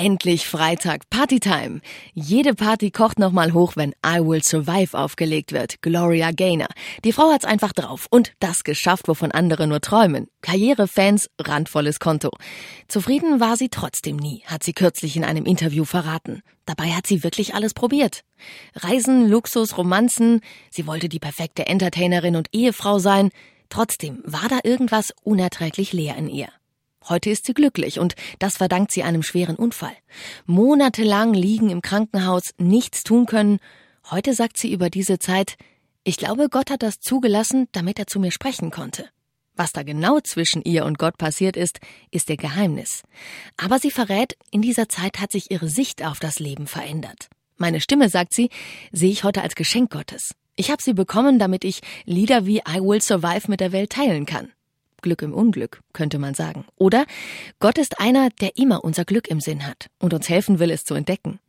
Endlich Freitag, Partytime. Jede Party kocht nochmal hoch, wenn I Will Survive aufgelegt wird. Gloria Gaynor. Die Frau hat's einfach drauf und das geschafft, wovon andere nur träumen. Karriere, Fans, randvolles Konto. Zufrieden war sie trotzdem nie, hat sie kürzlich in einem Interview verraten. Dabei hat sie wirklich alles probiert. Reisen, Luxus, Romanzen. Sie wollte die perfekte Entertainerin und Ehefrau sein. Trotzdem war da irgendwas unerträglich leer in ihr. Heute ist sie glücklich und das verdankt sie einem schweren Unfall. Monatelang liegen im Krankenhaus, nichts tun können. Heute sagt sie über diese Zeit: Ich glaube, Gott hat das zugelassen, damit er zu mir sprechen konnte. Was da genau zwischen ihr und Gott passiert ist ihr Geheimnis. Aber sie verrät, in dieser Zeit hat sich ihre Sicht auf das Leben verändert. Meine Stimme, sagt sie, sehe ich heute als Geschenk Gottes. Ich habe sie bekommen, damit ich Lieder wie I Will Survive mit der Welt teilen kann. Glück im Unglück, könnte man sagen. Oder Gott ist einer, der immer unser Glück im Sinn hat und uns helfen will, es zu entdecken.